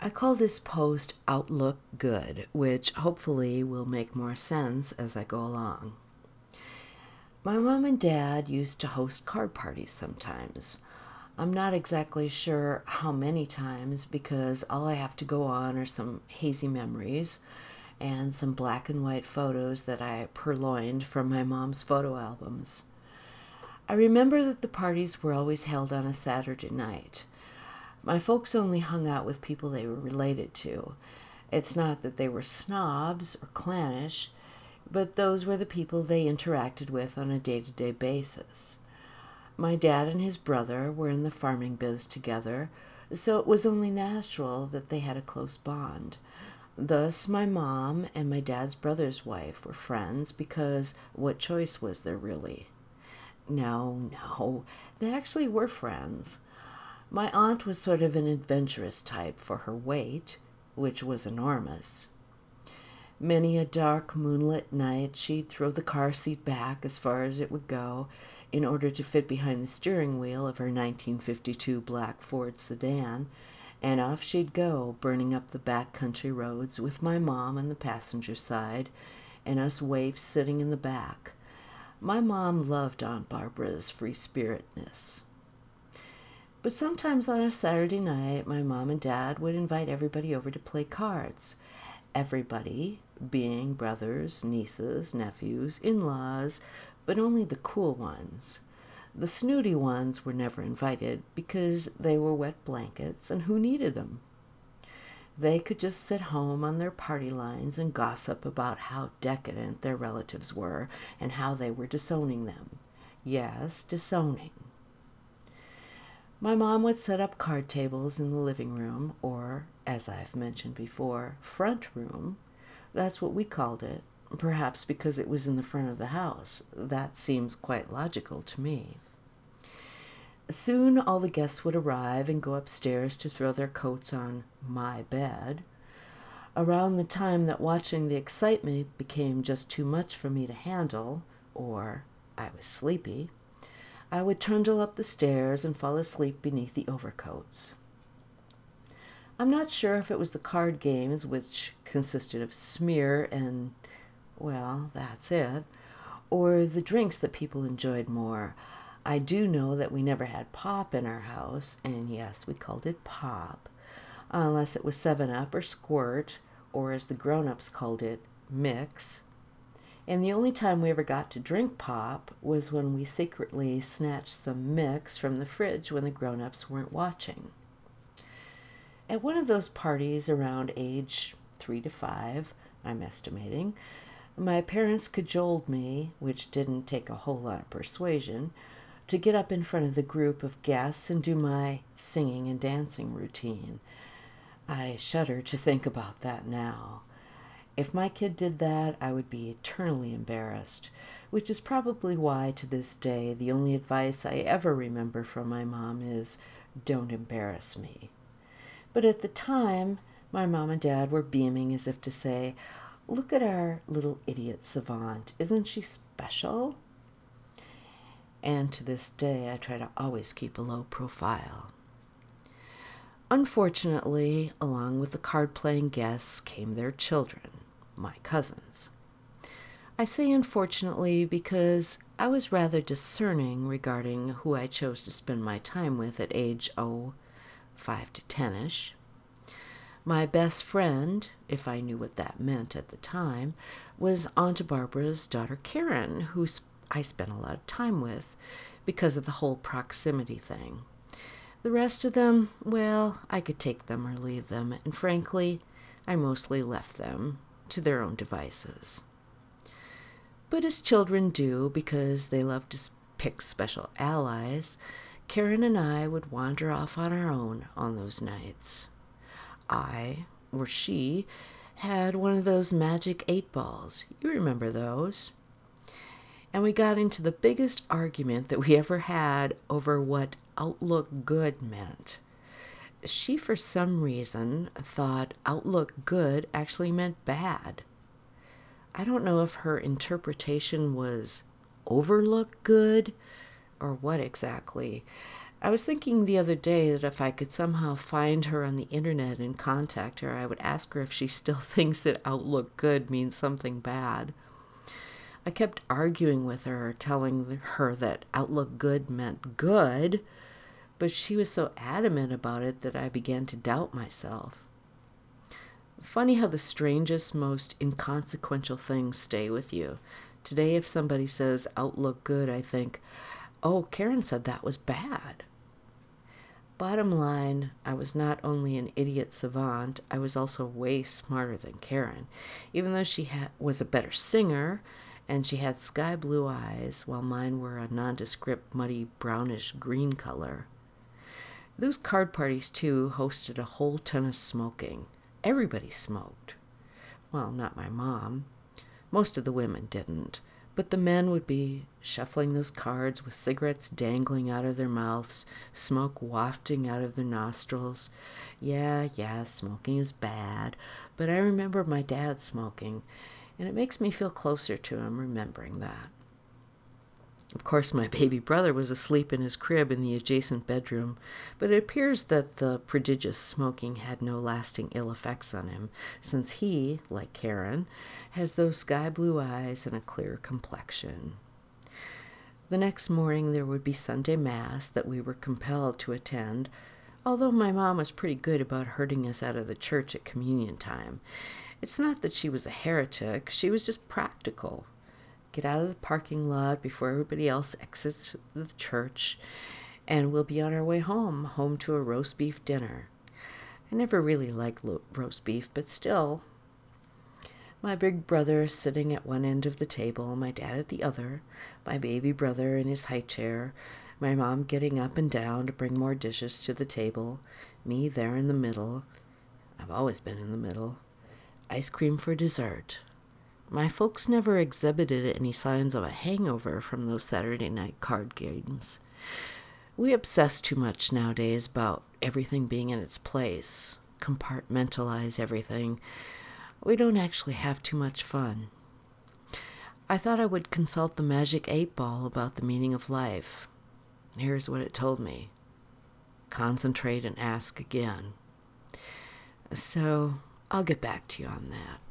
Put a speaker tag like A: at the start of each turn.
A: I call this post Outlook Good, which hopefully will make more sense as I go along. My mom and dad used to host card parties sometimes. I'm not exactly sure how many times because all I have to go on are some hazy memories and some black and white photos that I purloined from my mom's photo albums. I remember that the parties were always held on a Saturday night. My folks only hung out with people they were related to. It's not that they were snobs or clannish, but those were the people they interacted with on a day-to-day basis. My dad and his brother were in the farming biz together, so it was only natural that they had a close bond. Thus, my mom and my dad's brother's wife were friends because what choice was there really? No, they actually were friends. My aunt was sort of an adventurous type for her weight, which was enormous. Many a dark moonlit night she'd throw the car seat back as far as it would go in order to fit behind the steering wheel of her 1952 black Ford sedan, and off she'd go, burning up the back country roads with my mom on the passenger side and us waifs sitting in the back. My mom loved Aunt Barbara's free-spiritedness. But sometimes on a Saturday night, my mom and dad would invite everybody over to play cards. Everybody, being brothers, nieces, nephews, in-laws, but only the cool ones. The snooty ones were never invited because they were wet blankets, and who needed them? They could just sit home on their party lines and gossip about how decadent their relatives were and how they were disowning them. Yes, disowning. My mom would set up card tables in the living room, or, as I've mentioned before, front room. That's what we called it, perhaps because it was in the front of the house. That seems quite logical to me. Soon all the guests would arrive and go upstairs to throw their coats on my bed. Around the time that watching the excitement became just too much for me to handle, or I was sleepy, I would trundle up the stairs and fall asleep beneath the overcoats. I'm not sure if it was the card games, which consisted of smear and, well, that's it, or the drinks that people enjoyed more. I do know that we never had pop in our house, and yes, we called it pop, unless it was 7-Up or Squirt, or as the grown-ups called it, Mix. And the only time we ever got to drink pop was when we secretly snatched some Mix from the fridge when the grown-ups weren't watching. At one of those parties around age 3 to 5, I'm estimating, my parents cajoled me, which didn't take a whole lot of persuasion, to get up in front of the group of guests and do my singing and dancing routine. I shudder to think about that now. If my kid did that, I would be eternally embarrassed, which is probably why to this day the only advice I ever remember from my mom is, don't embarrass me. But at the time, my mom and dad were beaming as if to say, look at our little idiot savant, isn't she special? And to this day, I try to always keep a low profile. Unfortunately, along with the card-playing guests came their children, my cousins. I say unfortunately because I was rather discerning regarding who I chose to spend my time with at age 5 to 10-ish. My best friend, if I knew what that meant at the time, was Aunt Barbara's daughter Karen, who I spent a lot of time with because of the whole proximity thing. The rest of them, well, I could take them or leave them, and frankly, I mostly left them to their own devices. But as children do, because they love to pick special allies, Karen and I would wander off on our own on those nights. I, or she, had one of those magic 8-balls. You remember those? And we got into the biggest argument that we ever had over what Outlook Good meant. She, for some reason, thought Outlook Good actually meant bad. I don't know if her interpretation was Overlook Good or what exactly, I was thinking the other day that if I could somehow find her on the internet and contact her, I would ask her if she still thinks that outlook good means something bad. I kept arguing with her, telling her that outlook good meant good, but she was so adamant about it that I began to doubt myself. Funny how the strangest, most inconsequential things stay with you. Today, if somebody says outlook good, I think, oh, Karen said that was bad. Bottom line, I was not only an idiot savant, I was also way smarter than Karen, even though she was a better singer, and she had sky blue eyes, while mine were a nondescript, muddy, brownish green color. Those card parties, too, hosted a whole ton of smoking. Everybody smoked. Well, not my mom. Most of the women didn't. But the men would be shuffling those cards with cigarettes dangling out of their mouths, smoke wafting out of their nostrils. Yeah, smoking is bad, but I remember my dad smoking, and it makes me feel closer to him remembering that. Of course, my baby brother was asleep in his crib in the adjacent bedroom, but it appears that the prodigious smoking had no lasting ill effects on him, since he, like Karen, has those sky blue eyes and a clear complexion. The next morning there would be Sunday Mass that we were compelled to attend, although my mom was pretty good about herding us out of the church at communion time. It's not that she was a heretic, she was just practical. Get out of the parking lot before everybody else exits the church, and we'll be on our way home to a roast beef dinner. I never really liked roast beef, but still. My big brother sitting at one end of the table, my dad at the other, my baby brother in his high chair, my mom getting up and down to bring more dishes to the table, me there in the middle. I've always been in the middle. Ice cream for dessert. My folks never exhibited any signs of a hangover from those Saturday night card games. We obsess too much nowadays about everything being in its place, compartmentalize everything. We don't actually have too much fun. I thought I would consult the Magic 8-Ball about the meaning of life. Here's what it told me. Concentrate and ask again. So I'll get back to you on that.